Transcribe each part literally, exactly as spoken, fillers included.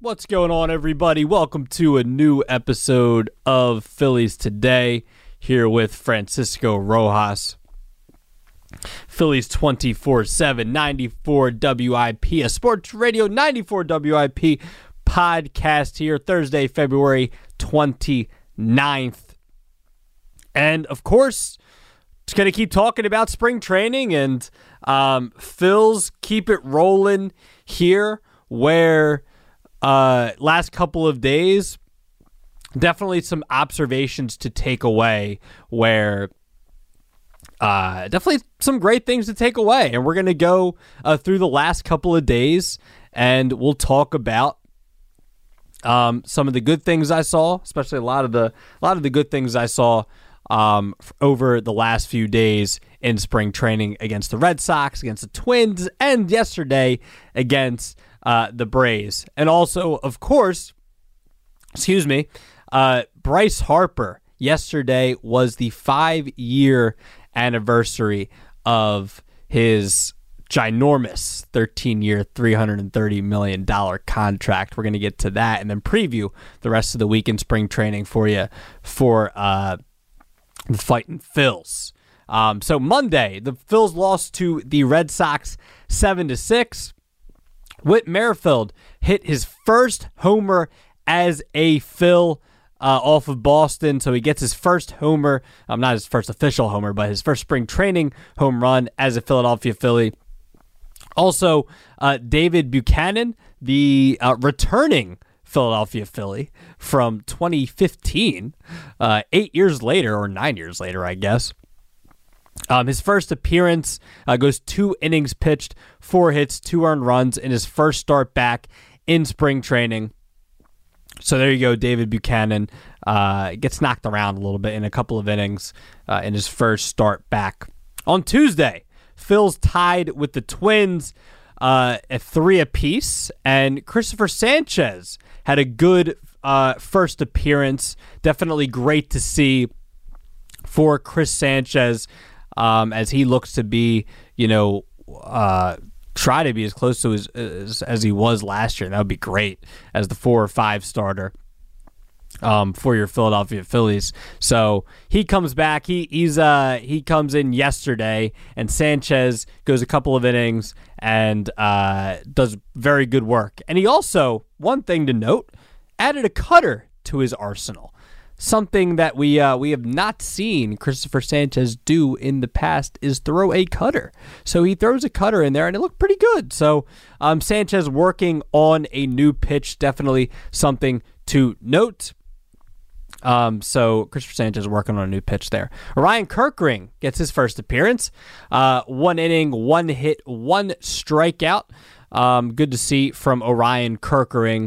What's going on, everybody? Welcome to a new episode of Phillies Today, here with Francisco Rojas. Phillies twenty-four seven, ninety-four W I P, a Sports Radio ninety-four W I P podcast here, Thursday, February twenty-ninth. And, of course, just going to keep talking about spring training and um, Phil's keep it rolling here, where uh, last couple of days, definitely some observations to take away, where uh, definitely some great things to take away. And we're going to go uh, through the last couple of days, and we'll talk about um, some of the good things I saw, especially a lot of the a lot of the good things I saw um, over the last few days in spring training against the Red Sox, against the Twins, and yesterday against uh, the Braves. And also, of course, excuse me, uh, Bryce Harper. Yesterday was the five-year anniversary of his ginormous thirteen-year, three hundred thirty million dollars contract. We're going to get to that and then preview the rest of the week in spring training for you for uh, the Fightin' Phils. Um, so Monday, the Phils lost to the Red Sox seven to six. Whit Merrifield hit his first homer as a Phil uh, off of Boston, so he gets his first homer, um, not his first official homer, but his first spring training home run as a Philadelphia Philly. Also, uh, David Buchanan, the uh, returning Philadelphia Philly from twenty fifteen, uh, eight years later, or nine years later, I guess. Um, his first appearance uh, goes two innings pitched, four hits, two earned runs in his first start back in spring training. So there you go, David Buchanan uh, gets knocked around a little bit in a couple of innings uh, in his first start back. On Tuesday, Phil's tied with the Twins uh, at three apiece, and Christopher Sanchez had a good uh, first appearance. Definitely great to see for Chris Sanchez um, as he looks to be, you know, uh, try to be as close to his, as, as he was last year. And that would be great as the four or five starter um, for your Philadelphia Phillies. So he comes back. He he's uh he comes in yesterday, and Sanchez goes a couple of innings and uh, does very good work. And he also, one thing to note, added a cutter to his arsenal. Something that we uh, we have not seen Christopher Sanchez do in the past is throw a cutter. So he throws a cutter in there, and it looked pretty good. So um, Sanchez working on a new pitch, definitely something to note. Um, so Christopher Sanchez working on a new pitch there. Ryan Kirkring gets his first appearance. Uh, one inning, one hit, one strikeout. Um, good to see from Orion Kirkring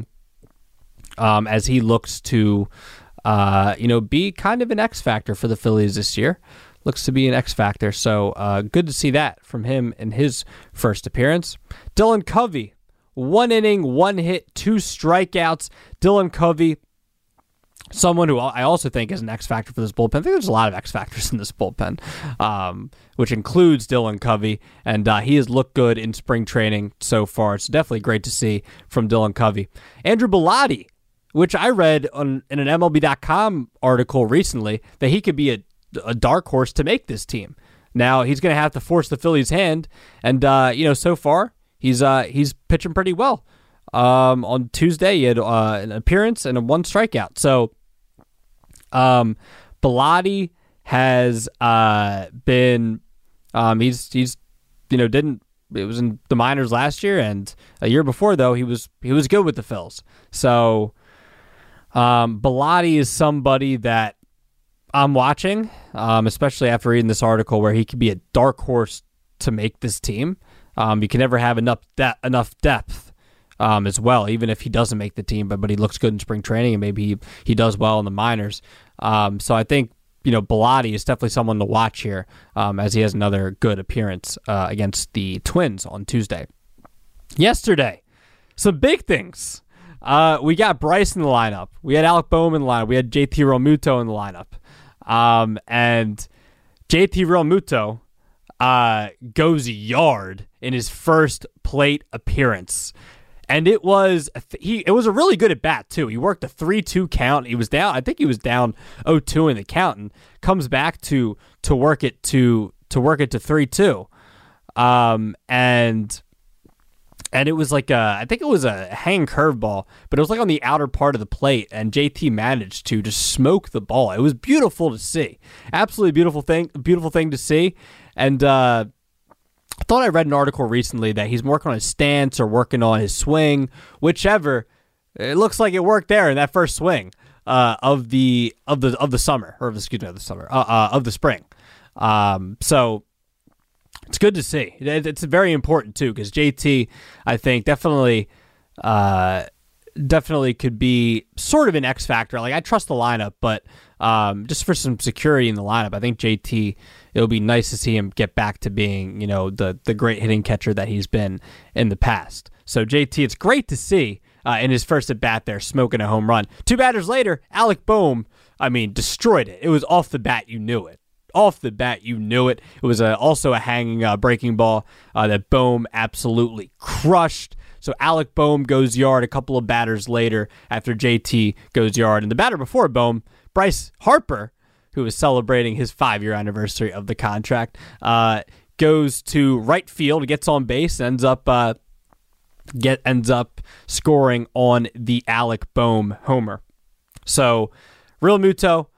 um, as he looks to Uh, you know, be kind of an X factor for the Phillies this year. Looks to be an X factor. So uh, good to see that from him in his first appearance. Dylan Covey, one inning, one hit, two strikeouts. Dylan Covey, someone who I also think is an X factor for this bullpen. I think there's a lot of X factors in this bullpen, um, which includes Dylan Covey, and uh, he has looked good in spring training so far. It's definitely great to see from Dylan Covey. Andrew Bellotti, which I read on in an M L B dot com article recently, that he could be a, a dark horse to make this team. Now he's going to have to force the Phillies' hand, and uh, you know, so far he's uh, he's pitching pretty well. Um, on Tuesday, he had uh, an appearance and a one strikeout. So, um, Bellotti has uh, been um, he's he's you know didn't. It was in the minors last year, and a year before though he was he was good with the Phils. So. Um, Bellotti is somebody that I'm watching, um, especially after reading this article where he could be a dark horse to make this team. Um, you can never have enough de- enough depth um, as well, even if he doesn't make the team, but but he looks good in spring training, and maybe he, he does well in the minors. Um, so I think, you know, Bellotti is definitely someone to watch here um, as he has another good appearance uh, against the Twins on Tuesday. Yesterday, some big things. Uh, we got Bryce in the lineup. We had Alec Bowman in the lineup. We had J T Realmuto in the lineup. Um, and J T Realmuto uh, goes yard in his first plate appearance. And it was he. It was a really good at bat too. He worked a three two count. He was down. I think he was down oh two in the count, and comes back to to work it to to work it to three two. Um, and and it was like a, I think it was a hang curveball, but it was like on the outer part of the plate, and J T managed to just smoke the ball. It was beautiful to see. Absolutely beautiful thing. Beautiful thing to see. And uh, I thought I read an article recently that he's working on his stance or working on his swing, whichever. It looks like it worked there in that first swing uh, of the of the of the summer, or excuse me, of the summer uh, uh, of the spring. Um, so it's good to see. It, it's very important too, because J T, I think, definitely, uh, definitely could be sort of an X factor. Like, I trust the lineup, but um, just for some security in the lineup, I think J T, it'll be nice to see him get back to being, you know, the the great hitting catcher that he's been in the past. So J T, it's great to see uh, in his first at bat there, smoking a home run. Two batters later, Alec Bohm, I mean, destroyed it. It was off the bat, you knew it. Off the bat, you knew it. It was a, also a hanging uh, breaking ball uh, that Bohm absolutely crushed. So Alec Bohm goes yard a couple of batters later after J T goes yard. And the batter before Bohm, Bryce Harper, who is celebrating his five-year anniversary of the contract, uh, goes to right field, gets on base, ends up uh, get ends up scoring on the Alec Bohm homer. So, Real Muto,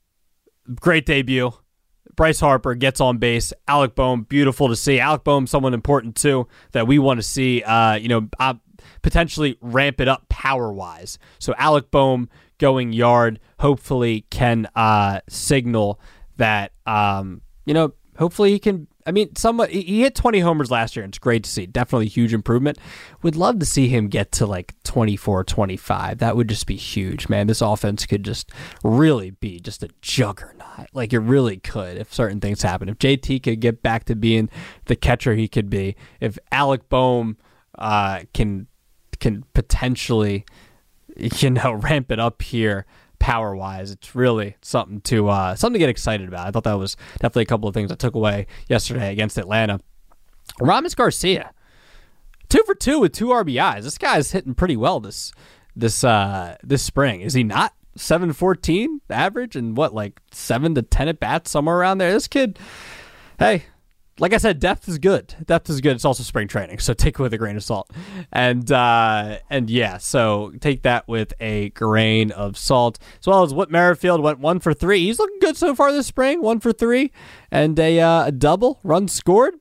great debut. Bryce Harper gets on base. Alec Bohm, beautiful to see. Alec Bohm, someone important too that we want to see. Uh, you know, uh, potentially ramp it up power-wise. So Alec Bohm going yard hopefully can uh, signal that, um, you know, hopefully he can, I mean, somewhat, he hit twenty homers last year, and it's great to see. Definitely a huge improvement. Would love to see him get to like twenty-four, twenty-five. That would just be huge, man. This offense could just really be just a juggernaut. Like, it really could if certain things happen. If J T could get back to being the catcher he could be, if Alec Bohm uh, can can potentially, you know, ramp it up here power wise, it's really something to uh, something to get excited about. I thought that was definitely a couple of things I took away yesterday against Atlanta. Ramis Garcia, two for two with two R B Is. This guy's hitting pretty well this this uh, this spring. Is he not? seven fourteen average and what, like seven to ten at bats, somewhere around there. This kid, hey, like I said, depth is good. Depth is good. It's also spring training, so take it with a grain of salt. And uh, and yeah, so take that with a grain of salt. As well as Whit Merrifield went one for three. He's looking good so far this spring. One for three, and a uh, a double run scored.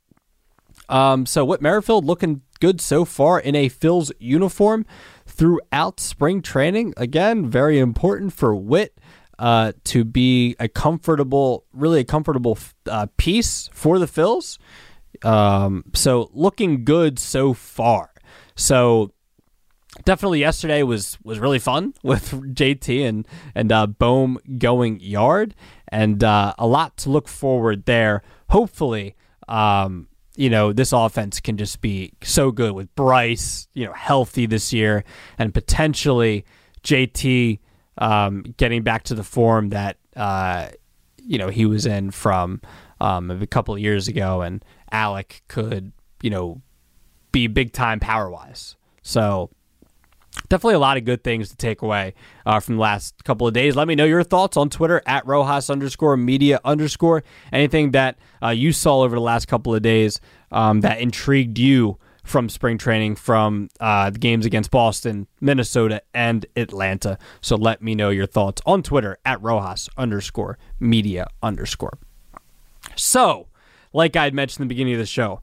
Um, so Whit Merrifield looking good so far in a Phil's uniform throughout spring training. Again, very important for Whit uh, to be a comfortable, really a comfortable uh, piece for the Phils. Um, so looking good so far. So definitely yesterday was was really fun with J T and and uh, Bohm going yard, and uh, a lot to look forward there. Hopefully, um, you know, this offense can just be so good with Bryce, you know, healthy this year, and potentially J T um, getting back to the form that, uh, you know, he was in from um, a couple of years ago, and Alec could, you know, be big time power wise. So definitely a lot of good things to take away uh, from the last couple of days. Let me know your thoughts on Twitter at Rojas underscore media underscore. Anything that uh, you saw over the last couple of days um, that intrigued you from spring training, from uh, the games against Boston, Minnesota, and Atlanta. So let me know your thoughts on Twitter at Rojas underscore media underscore. So, like I had mentioned in the beginning of the show,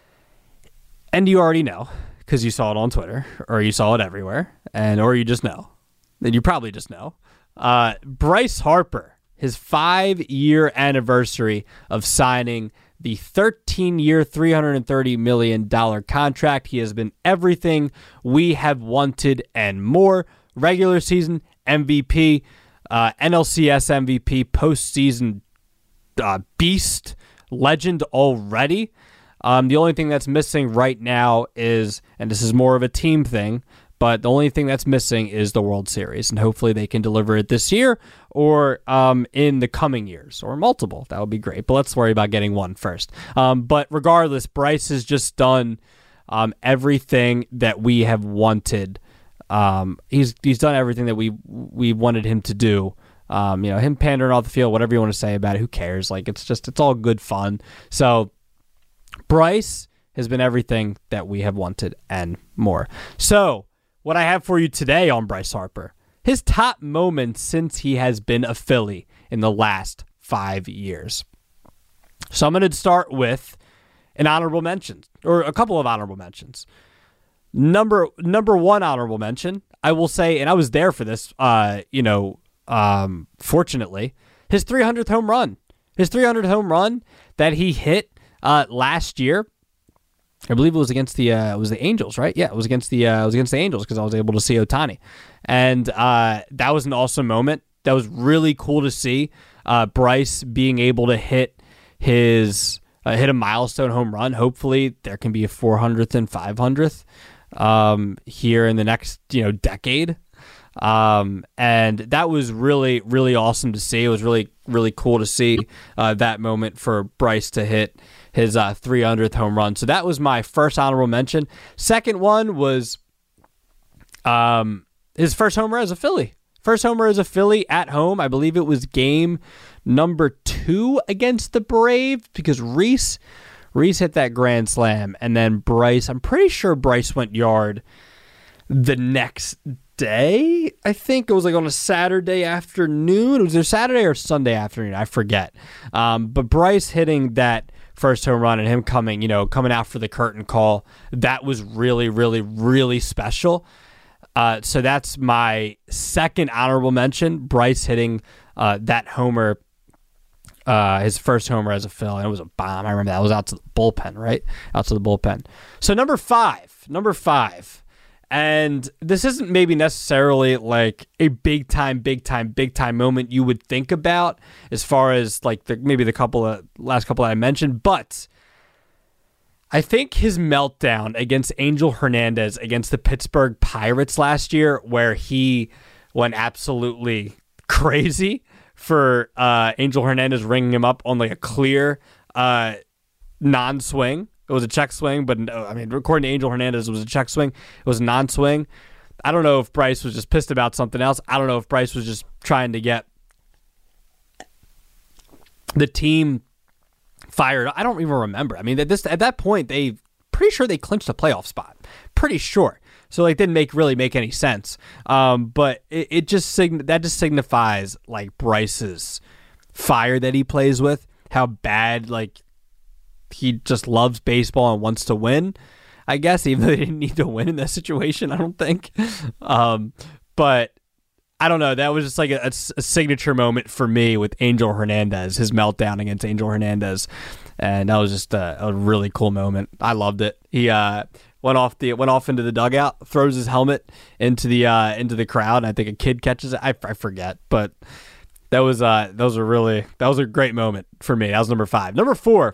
and you already know, because you saw it on Twitter, or you saw it everywhere, and or you just know. Then you probably just know. Uh, Bryce Harper, his five-year anniversary of signing the thirteen-year, three hundred thirty million dollars contract. He has been everything we have wanted and more. Regular season M V P, uh, N L C S M V P, postseason uh, beast, legend already. Um, the only thing that's missing right now is, and this is more of a team thing, but the only thing that's missing is the World Series, and hopefully they can deliver it this year or um, in the coming years, or multiple. That would be great, but let's worry about getting one first. Um, but regardless, Bryce has just done um, everything that we have wanted. Um, he's he's done everything that we we wanted him to do. Um, you know, him pandering off the field, whatever you want to say about it, who cares? Like, it's just, it's all good fun. So Bryce has been everything that we have wanted and more. So what I have for you today on Bryce Harper, his top moments since he has been a Philly in the last five years. So I'm going to start with an honorable mention, or a couple of honorable mentions. Number number one honorable mention, I will say, and I was there for this, uh, you know, Um, fortunately, his three hundredth home run, his three hundredth home run that he hit uh, last year, I believe it was against the uh, it was the Angels, right? Yeah, it was against the uh, it was against the Angels because I was able to see Ohtani, and uh, that was an awesome moment. That was really cool to see uh, Bryce being able to hit his uh, hit a milestone home run. Hopefully, there can be a four hundredth and five hundredth um, here in the next you know decade. Um, and that was really, really awesome to see. It was really, really cool to see uh, that moment for Bryce to hit his uh, three hundredth home run. So that was my first honorable mention. Second one was um, his first homer as a Philly. First homer as a Philly at home. I believe it was game number two against the Braves because Reese, Reese hit that grand slam. And then Bryce, I'm pretty sure Bryce went yard the next day. I think it was like on a Saturday afternoon. It was either Saturday or Sunday afternoon. I forget. Um, but Bryce hitting that first home run and him coming, you know, coming out for the curtain call, that was really, really, really special. Uh, so that's my second honorable mention. Bryce hitting uh, that homer, uh, his first homer as a Phil, and it was a bomb. I remember that. It was out to the bullpen, right? Out to the bullpen. So number five, number five. And this isn't maybe necessarily like a big time, big time, big time moment you would think about as far as like the maybe the couple of last couple that I mentioned, but I think his meltdown against Angel Hernandez against the Pittsburgh Pirates last year, where he went absolutely crazy for uh, Angel Hernandez ringing him up on like a clear uh, non-swing. It was a check swing, but no, I mean, according to Angel Hernandez, it was a check swing. It was a non-swing. I don't know if Bryce was just pissed about something else. I don't know if Bryce was just trying to get the team fired. I don't even remember. I mean, at this at that point, they pretty sure they clinched a playoff spot. Pretty sure. So like, didn't make really make any sense. Um, but it, it just sign- that just signifies like Bryce's fire that he plays with. How bad like. He just loves baseball and wants to win, I guess, even though they didn't need to win in that situation, I don't think. Um, but I don't know. That was just like a, a signature moment for me with Angel Hernandez, his meltdown against Angel Hernandez. And that was just a, a really cool moment. I loved it. He uh, went off the went off into the dugout, throws his helmet into the uh, into the crowd. And I think a kid catches it. I, I forget, but that was uh, that was a really that was a great moment for me. That was number five. Number four.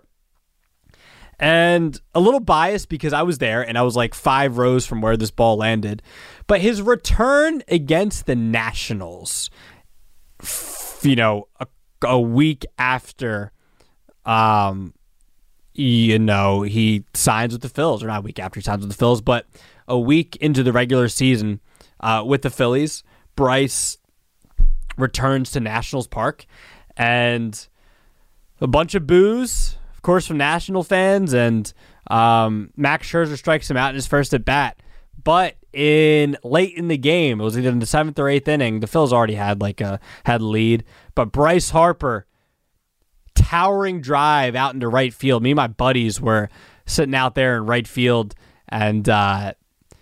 And a little biased because I was there and I was like five rows from where this ball landed. But his return against the Nationals, you know, a, a week after, um, you know, he signs with the Phils, or not a week after he signs with the Phils, but a week into the regular season uh, with the Phillies, Bryce returns to Nationals Park and a bunch of boos, course, from National fans, and um, Max Scherzer strikes him out in his first at bat. But in late in the game, it was either in the seventh or eighth inning, the Phils already had like a had lead. But Bryce Harper, towering drive out into right field. Me and my buddies were sitting out there in right field, and uh,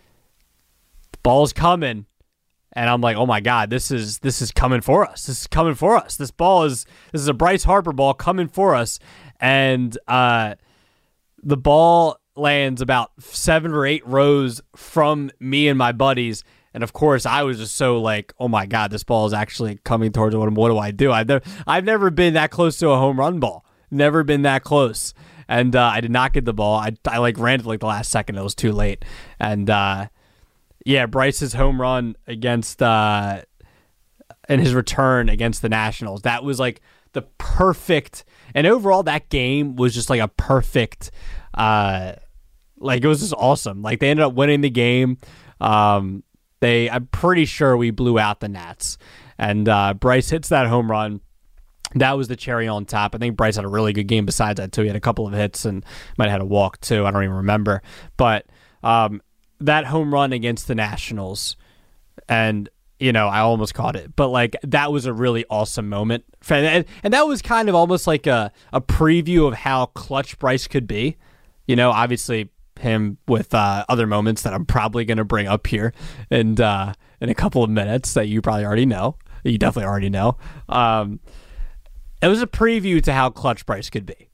the ball's coming. And I'm like, oh my God, this is this is coming for us. This is coming for us. This ball is this is a Bryce Harper ball coming for us. And uh, the ball lands about seven or eight rows from me and my buddies. And of course, I was just so like, oh my God, this ball is actually coming towards what, what do I do? I've never, I've never been that close to a home run ball. Never been that close. And uh, I did not get the ball. I, I like ran to like the last second. It was too late. And uh, yeah, Bryce's home run against uh, and his return against the Nationals, that was like the perfect, and overall that game was just like a perfect uh Like, it was just awesome. Like, they ended up winning the game. Um, they, I'm pretty sure we blew out the Nats. And uh, Bryce hits that home run. That was the cherry on top. I think Bryce had a really good game besides that, too. He had a couple of hits and might have had a walk, too. I don't even remember. But um, that home run against the Nationals, and, you know, I almost caught it. But, like, that was a really awesome moment. And, and that was kind of almost like a, a preview of how clutch Bryce could be. You know, obviously him with uh, other moments that I'm probably going to bring up here and uh, in a couple of minutes that you probably already know. You definitely already know. Um, it was a preview to how clutch Bryce could be.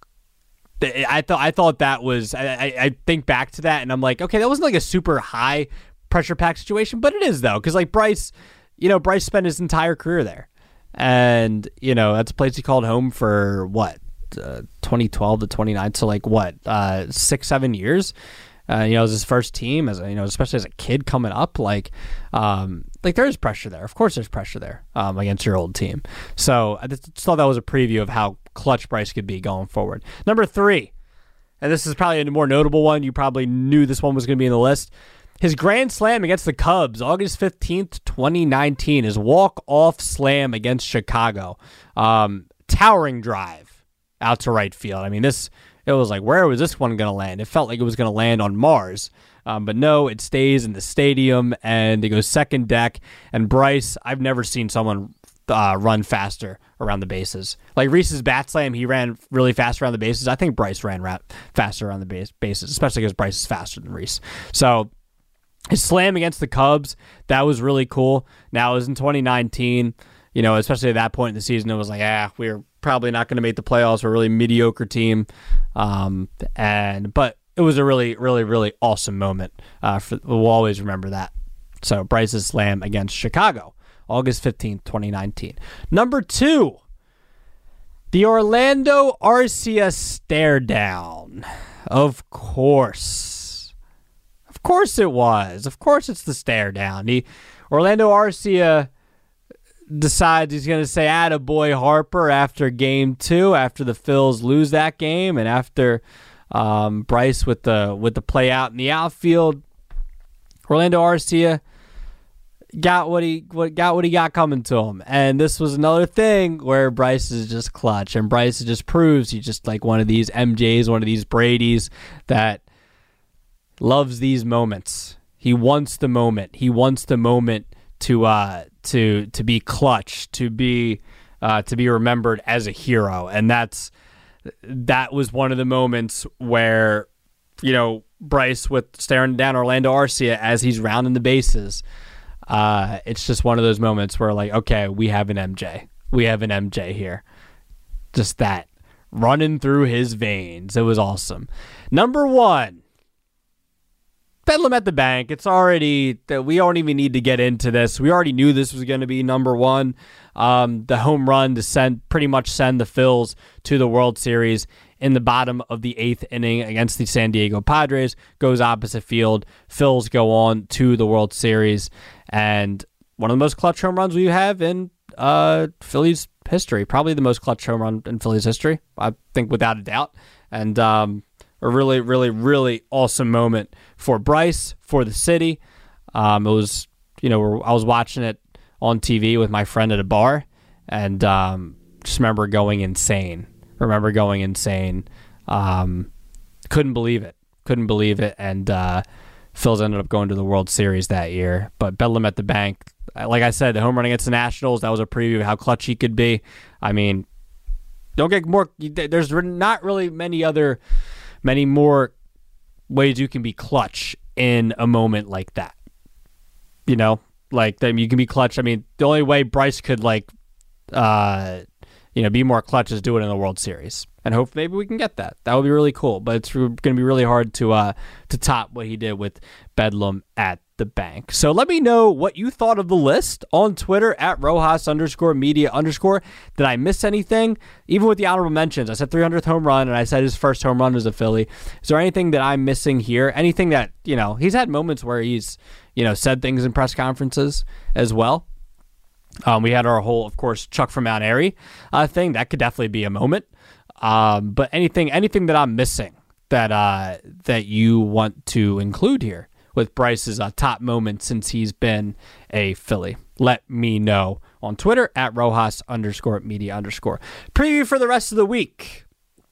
I thought I thought that was. I, I, I think back to that and I'm like, okay, that wasn't like a super high pressure pack situation, but it is though, because like Bryce, you know, Bryce spent his entire career there, and you know that's a place he called home for what, uh, twenty twelve to twenty nine, so like what, uh, six seven years. Uh, you know, it was his first team, as a, you know, especially as a kid coming up. Like, um, like there is pressure there. Of course, there's pressure there um, against your old team. So I just thought that was a preview of how clutch Bryce could be going forward. Number three, and this is probably a more notable one. You probably knew this one was going to be in the list. His grand slam against the Cubs, August fifteenth, twenty nineteen. His walk-off slam against Chicago. Um, towering drive out to right field. I mean, this... It was like, where was this one going to land? It felt like it was going to land on Mars. Um, but no, it stays in the stadium, and it goes second deck. And Bryce, I've never seen someone uh, run faster around the bases. Like Reese's bat slam, he ran really fast around the bases. I think Bryce ran ra- faster around the base- bases, especially because Bryce is faster than Reese. So his slam against the Cubs, that was really cool. Now, it was in twenty nineteen. You know, especially at that point in the season, it was like, ah, we're probably not going to make the playoffs. We're a really mediocre team. Um, and but it was a really, really, really awesome moment. Uh, for, we'll always remember that. So Bryce's slam against Chicago, August fifteenth, twenty nineteen. Number two, the Orlando Arcia stare down. Of course. Of course it was. Of course it's the stare down. The Orlando Arcia decides he's going to say attaboy Harper after game two, after the Phils lose that game, and after um, Bryce with the with the play out in the outfield. Orlando Arcia got what he what got what he got coming to him, and this was another thing where Bryce is just clutch, and Bryce just proves he's just like one of these M Js, one of these Bradys that loves these moments. He wants the moment. He wants the moment to uh to to be clutch, to be uh to be remembered as a hero. And that's that was one of the moments where, you know, Bryce with staring down Orlando Arcia as he's rounding the bases. Uh it's just one of those moments where like, okay, we have an M J. We have an M J here. Just that running through his veins. It was awesome. Number one, Bedlam at the Bank. It's already that we don't even need to get into this. We already knew this was going to be number one. Um, the home run to send pretty much send the Phils to the World Series in the bottom of the eighth inning against the San Diego Padres goes opposite field. Phils go on to the World Series, and one of the most clutch home runs we have in uh, Phillies history. Probably the most clutch home run in Phillies history, I think, without a doubt. And um, a really, really, really awesome moment for Bryce, for the city. Um, it was, you know, I was watching it on T V with my friend at a bar, and um, just remember going insane. Remember going insane. Um, couldn't believe it. Couldn't believe it. And uh, Phils ended up going to the World Series that year. But Bedlam at the Bank, like I said, the home run against the Nationals, that was a preview of how clutch he could be. I mean, don't get more. There's not really many other. Many more ways you can be clutch in a moment like that. You know, like then you can be clutch. I mean, the only way Bryce could like, uh, you know, be more clutch is do it in the World Series, and hope maybe we can get that. That would be really cool. But it's going to be really hard to uh to top what he did with Bedlam at the Bank. So let me know what you thought of the list on Twitter at Rojas underscore media underscore. Did I miss anything? Even with the honorable mentions, I said three hundredth home run, and I said his first home run as a Philly. Is there anything that I'm missing here? Anything that, you know, he's had moments where he's, you know, said things in press conferences as well. Um, we had our whole, of course, Chuck from Mount Airy uh, thing. That could definitely be a moment. Um, but anything, anything that I'm missing that uh, that you want to include here with Bryce's uh, top moments since he's been a Philly. Let me know on Twitter at Rojas underscore media underscore. Preview for the rest of the week.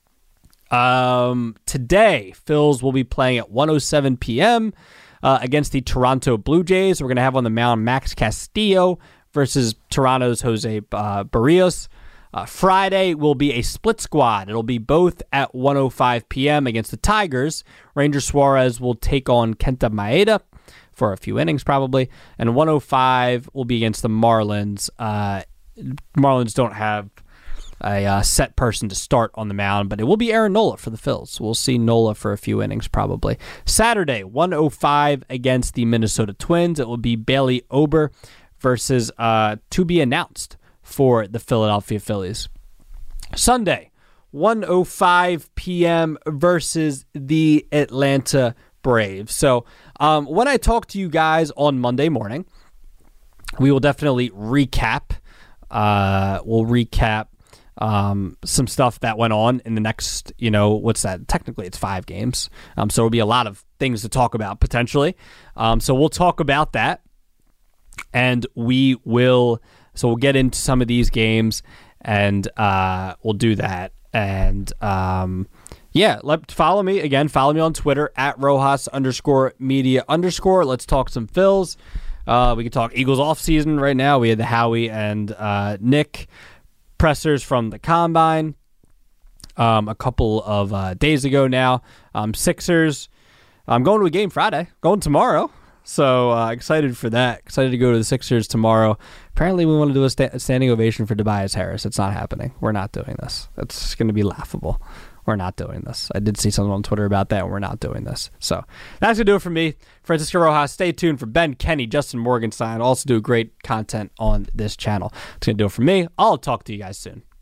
Um, today, Phils will be playing at one oh seven p.m. Uh, against the Toronto Blue Jays. We're going to have on the mound Max Castillo versus Toronto's Jose uh, Barrios. Uh, Friday will be a split squad. It'll be both at one oh five p.m. against the Tigers. Ranger Suarez will take on Kenta Maeda for a few innings probably. And one oh five will be against the Marlins. Uh, Marlins don't have a uh, set person to start on the mound, but it will be Aaron Nola for the Phils. We'll see Nola for a few innings probably. Saturday, one oh five against the Minnesota Twins. It will be Bailey Ober versus uh, to be announced for the Philadelphia Phillies. Sunday, one oh five p.m. versus the Atlanta Braves. So um, when I talk to you guys on Monday morning, we will definitely recap. Uh, we'll recap um, some stuff that went on in the next, you know, what's that? Technically, it's five games. Um, so it'll be a lot of things to talk about potentially. Um, so we'll talk about that. And we will, so we'll get into some of these games and uh, we'll do that. And um, yeah, let follow me again. Follow me on Twitter at Rojas underscore media underscore. Let's talk some Phils. Uh, we can talk Eagles off season right now. We had the Howie and uh, Nick pressers from the Combine um, a couple of uh, days ago now. Um, Sixers. I'm going to a game Friday. Going tomorrow. So uh, excited for that. Excited to go to the Sixers tomorrow. Apparently we want to do a, sta- a standing ovation for Tobias Harris. It's not happening. We're not doing this. It's going to be laughable. We're not doing this. I did see something on Twitter about that, and we're not doing this. So that's going to do it for me. Francisco Rojas, stay tuned for Ben Kenny, Justin Morgenstein. Also do great content on this channel. It's going to do it for me. I'll talk to you guys soon.